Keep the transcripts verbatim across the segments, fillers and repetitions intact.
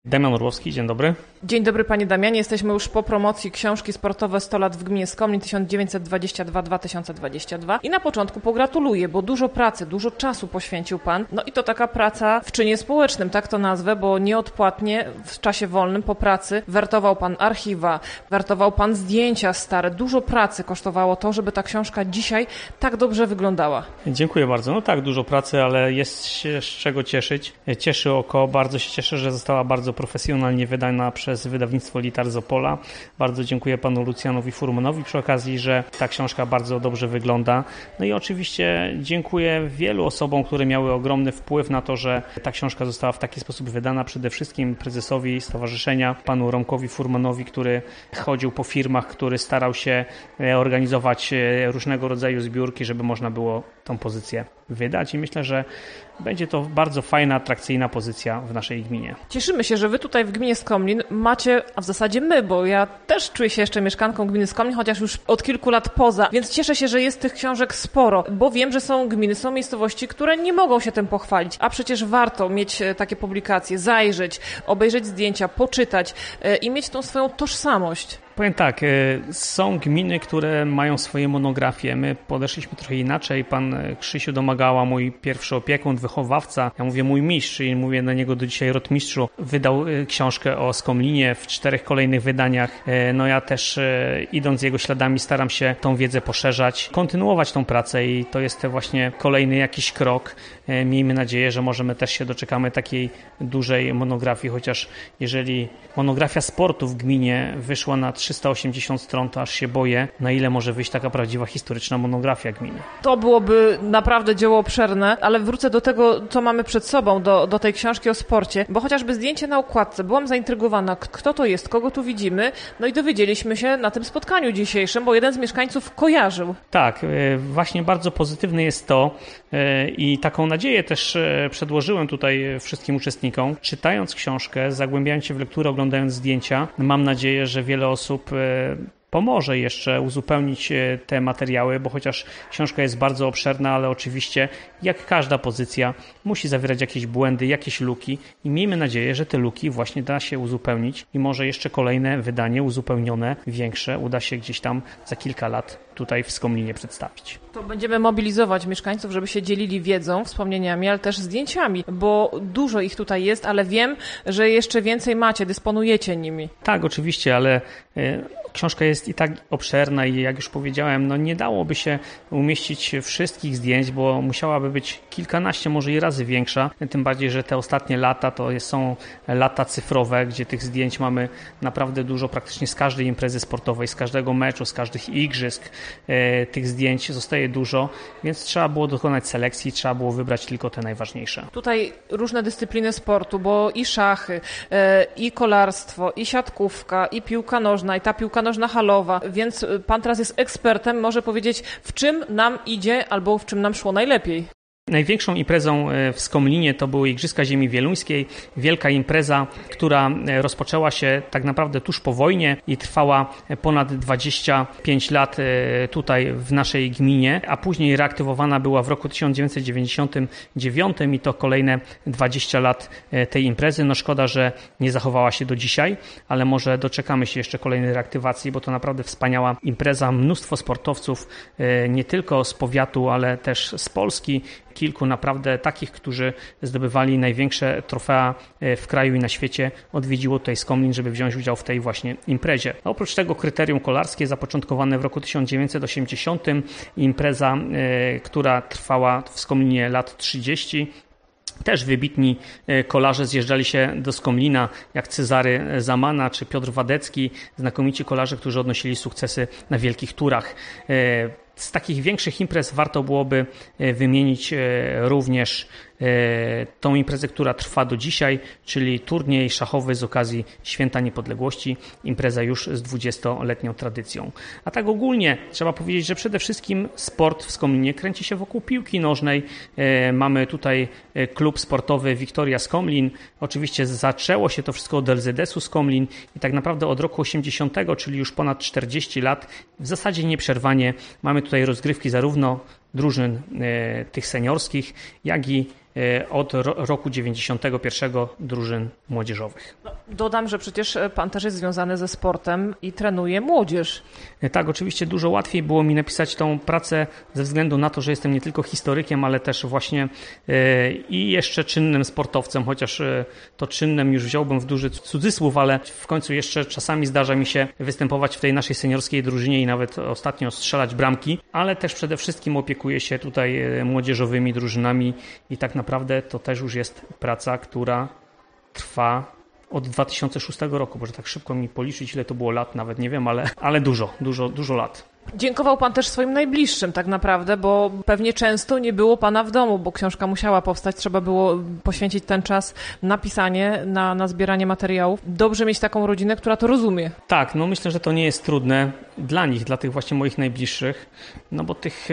Damian Orłowski, dzień dobry. Dzień dobry panie Damianie, jesteśmy już po promocji książki Sportowe sto lat w gminie Skomlin tysiąc dziewięćset dwadzieścia dwa do dwa tysiące dwadzieścia dwa i na początku pogratuluję, bo dużo pracy, dużo czasu poświęcił pan. No i to taka praca w czynie społecznym, tak to nazwę, bo nieodpłatnie w czasie wolnym po pracy wertował pan archiwa, wertował pan zdjęcia stare. Dużo pracy kosztowało to, żeby ta książka dzisiaj tak dobrze wyglądała. Dziękuję bardzo. No tak, dużo pracy, ale jest się z czego cieszyć. Cieszy oko, bardzo się cieszę, że została bardzo profesjonalnie wydana przez wydawnictwo Litar z Opola. Bardzo dziękuję panu Lucjanowi Furmanowi przy okazji, że ta książka bardzo dobrze wygląda. No i oczywiście dziękuję wielu osobom, które miały ogromny wpływ na to, że ta książka została w taki sposób wydana. Przede wszystkim prezesowi stowarzyszenia, panu Romkowi Furmanowi, który chodził po firmach, który starał się organizować różnego rodzaju zbiórki, żeby można było tą pozycję wydać i myślę, że będzie to bardzo fajna, atrakcyjna pozycja w naszej gminie. Cieszymy się, że wy tutaj w gminie Skomlin macie, a w zasadzie my, bo ja też czuję się jeszcze mieszkanką gminy Skomlin, chociaż już od kilku lat poza, więc cieszę się, że jest tych książek sporo, bo wiem, że są gminy, są miejscowości, które nie mogą się tym pochwalić, a przecież warto mieć takie publikacje, zajrzeć, obejrzeć zdjęcia, poczytać i mieć tą swoją tożsamość. Powiem tak, są gminy, które mają swoje monografie. My podeszliśmy trochę inaczej. Pan Krzysiu Domagała, mój pierwszy opiekun, wychowawca, ja mówię mój mistrz i mówię na niego do dzisiaj rotmistrzu, wydał książkę o Skomlinie w czterech kolejnych wydaniach. No ja też idąc jego śladami staram się tą wiedzę poszerzać, kontynuować tą pracę i to jest właśnie kolejny jakiś krok. Miejmy nadzieję, że możemy też się doczekamy takiej dużej monografii, chociaż jeżeli monografia sportu w gminie wyszła na trzysta osiemdziesiąt stron, to aż się boję, na ile może wyjść taka prawdziwa historyczna monografia gminy. To byłoby naprawdę dzieło obszerne, ale wrócę do tego, co mamy przed sobą, do, do tej książki o sporcie, bo chociażby zdjęcie na okładce, byłam zaintrygowana, kto to jest, kogo tu widzimy, no i dowiedzieliśmy się na tym spotkaniu dzisiejszym, bo jeden z mieszkańców kojarzył. Tak, właśnie bardzo pozytywne jest to i taką nadzieję też przedłożyłem tutaj wszystkim uczestnikom. Czytając książkę, zagłębiając się w lekturę, oglądając zdjęcia, mam nadzieję, że wiele osób pomoże jeszcze uzupełnić te materiały, bo chociaż książka jest bardzo obszerna, ale oczywiście jak każda pozycja musi zawierać jakieś błędy, jakieś luki i miejmy nadzieję, że te luki właśnie da się uzupełnić i może jeszcze kolejne wydanie uzupełnione, większe uda się gdzieś tam za kilka lat tutaj w Skomlinie przedstawić. To będziemy mobilizować mieszkańców, żeby się dzielili wiedzą, wspomnieniami, ale też zdjęciami, bo dużo ich tutaj jest, ale wiem, że jeszcze więcej macie, dysponujecie nimi. Tak, oczywiście, ale y, książka jest i tak obszerna i jak już powiedziałem, no nie dałoby się umieścić wszystkich zdjęć, bo musiałaby być kilkanaście, może i razy większa, tym bardziej, że te ostatnie lata to są lata cyfrowe, gdzie tych zdjęć mamy naprawdę dużo, praktycznie z każdej imprezy sportowej, z każdego meczu, z każdych igrzysk, y, tych zdjęć zostaje dużo, więc trzeba było dokonać selekcji, trzeba było wybrać tylko te najważniejsze. Tutaj różne dyscypliny sportu, bo i szachy, i kolarstwo, i siatkówka, i piłka nożna, i ta piłka nożna halowa, więc pan teraz jest ekspertem, może powiedzieć, w czym nam idzie albo w czym nam szło najlepiej. Największą imprezą w Skomlinie to były Igrzyska Ziemi Wieluńskiej. Wielka impreza, która rozpoczęła się tak naprawdę tuż po wojnie i trwała ponad dwadzieścia pięć lat tutaj w naszej gminie, a później reaktywowana była w roku tysiąc dziewięćset dziewięćdziesiątym dziewiątym i to kolejne dwadzieścia lat tej imprezy. No szkoda, że nie zachowała się do dzisiaj, ale może doczekamy się jeszcze kolejnej reaktywacji, bo to naprawdę wspaniała impreza. Mnóstwo sportowców nie tylko z powiatu, ale też z Polski. Kilku naprawdę takich, którzy zdobywali największe trofea w kraju i na świecie, odwiedziło tutaj Skomlin, żeby wziąć udział w tej właśnie imprezie. A oprócz tego kryterium kolarskie zapoczątkowane w roku tysiąc dziewięćset osiemdziesiątym, impreza, która trwała w Skomlinie lat trzydzieści. Też wybitni kolarze zjeżdżali się do Skomlina, jak Cezary Zamana czy Piotr Wadecki, znakomici kolarze, którzy odnosili sukcesy na wielkich turach. Z takich większych imprez warto byłoby wymienić również tą imprezę, która trwa do dzisiaj, czyli turniej szachowy z okazji Święta Niepodległości, impreza już z dwudziestoletnią tradycją. A tak ogólnie trzeba powiedzieć, że przede wszystkim sport w Skomlinie kręci się wokół piłki nożnej. Mamy tutaj klub sportowy Wiktoria Skomlin. Oczywiście zaczęło się to wszystko od L Z S u Skomlin i tak naprawdę od roku osiemdziesiątego, czyli już ponad czterdzieści lat, w zasadzie nieprzerwanie mamy tutaj rozgrywki zarówno drużyn tych seniorskich, jak i od roku dziewięćdziesiątego pierwszego drużyn młodzieżowych. Dodam, że przecież pan też jest związany ze sportem i trenuje młodzież. Tak, oczywiście dużo łatwiej było mi napisać tą pracę ze względu na to, że jestem nie tylko historykiem, ale też właśnie i jeszcze czynnym sportowcem, chociaż to czynnym już wziąłbym w duży cudzysłów, ale w końcu jeszcze czasami zdarza mi się występować w tej naszej seniorskiej drużynie i nawet ostatnio strzelać bramki, ale też przede wszystkim opiekuję się tutaj młodzieżowymi drużynami i tak naprawdę to też już jest praca, która trwa od dwa tysiące szóstego roku, może tak szybko mi policzyć, ile to było lat, nawet nie wiem, ale, ale dużo, dużo, dużo lat. Dziękował pan też swoim najbliższym tak naprawdę, bo pewnie często nie było pana w domu, bo książka musiała powstać, trzeba było poświęcić ten czas na pisanie, na, na zbieranie materiałów. Dobrze mieć taką rodzinę, która to rozumie. Tak, no myślę, że to nie jest trudne dla nich, dla tych właśnie moich najbliższych, no bo tych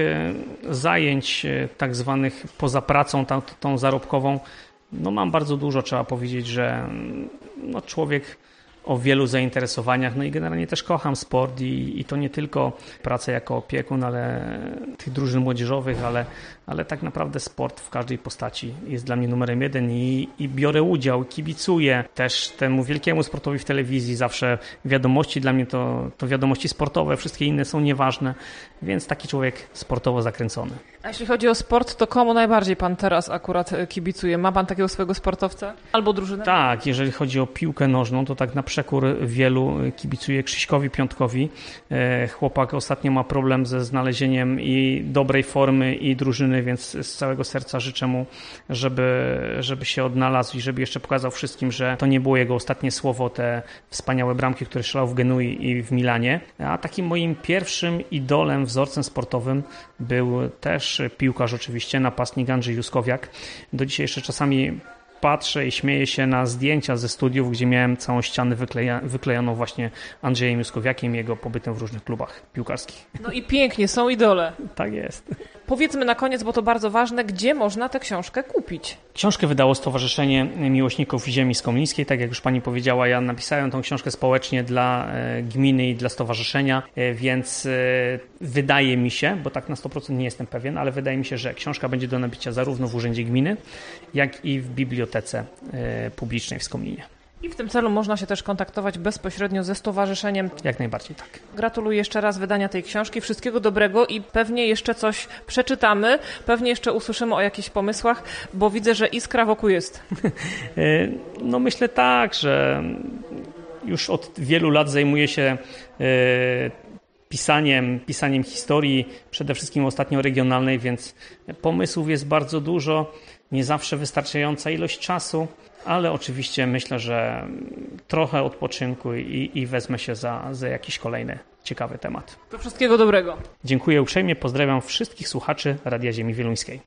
zajęć tak zwanych poza pracą, tą, tą zarobkową, no mam bardzo dużo, trzeba powiedzieć, że no człowiek o wielu zainteresowaniach, no i generalnie też kocham sport i, i to nie tylko praca jako opiekun, ale tych drużyn młodzieżowych, ale, ale tak naprawdę sport w każdej postaci jest dla mnie numerem jeden i, i biorę udział, kibicuję też temu wielkiemu sportowi w telewizji, zawsze wiadomości dla mnie to, to wiadomości sportowe, wszystkie inne są nieważne, więc taki człowiek sportowo zakręcony. A jeśli chodzi o sport, to komu najbardziej pan teraz akurat kibicuje? Ma pan takiego swojego sportowca albo drużynę? Tak, jeżeli chodzi o piłkę nożną, to tak na przekór wielu kibicuje Krzyśkowi Piątkowi. Chłopak ostatnio ma problem ze znalezieniem i dobrej formy i drużyny, więc z całego serca życzę mu, żeby, żeby się odnalazł i żeby jeszcze pokazał wszystkim, że to nie było jego ostatnie słowo, te wspaniałe bramki, które strzelał w Genui i w Milanie. A takim moim pierwszym idolem, wzorcem sportowym był też piłkarz oczywiście, napastnik Andrzej Juskowiak. Do dzisiaj jeszcze czasami patrzę i śmieję się na zdjęcia ze studiów, gdzie miałem całą ścianę wykleja, wyklejoną właśnie Andrzejem Juskowiakiem i jego pobytem w różnych klubach piłkarskich. No i pięknie, są idole. Tak jest. Powiedzmy na koniec, bo to bardzo ważne, gdzie można tę książkę kupić? Książkę wydało Stowarzyszenie Miłośników Ziemi Skomlińskiej. Tak jak już pani powiedziała, ja napisałem tą książkę społecznie dla gminy i dla stowarzyszenia, więc wydaje mi się, bo tak na sto procent nie jestem pewien, ale wydaje mi się, że książka będzie do nabicia zarówno w Urzędzie Gminy, jak i w Bibliotece Publicznej w Skomlinie. I w tym celu można się też kontaktować bezpośrednio ze stowarzyszeniem. Jak najbardziej tak. Gratuluję jeszcze raz wydania tej książki. Wszystkiego dobrego i pewnie jeszcze coś przeczytamy, pewnie jeszcze usłyszymy o jakichś pomysłach, bo widzę, że iskra wokół jest. No myślę tak, że już od wielu lat zajmuję się pisaniem, pisaniem historii, przede wszystkim ostatnio regionalnej, więc pomysłów jest bardzo dużo, nie zawsze wystarczająca ilość czasu, ale oczywiście myślę, że trochę odpoczynku i, i wezmę się za, za jakiś kolejny ciekawy temat. To wszystkiego dobrego. Dziękuję uprzejmie, pozdrawiam wszystkich słuchaczy Radia Ziemi Wieluńskiej.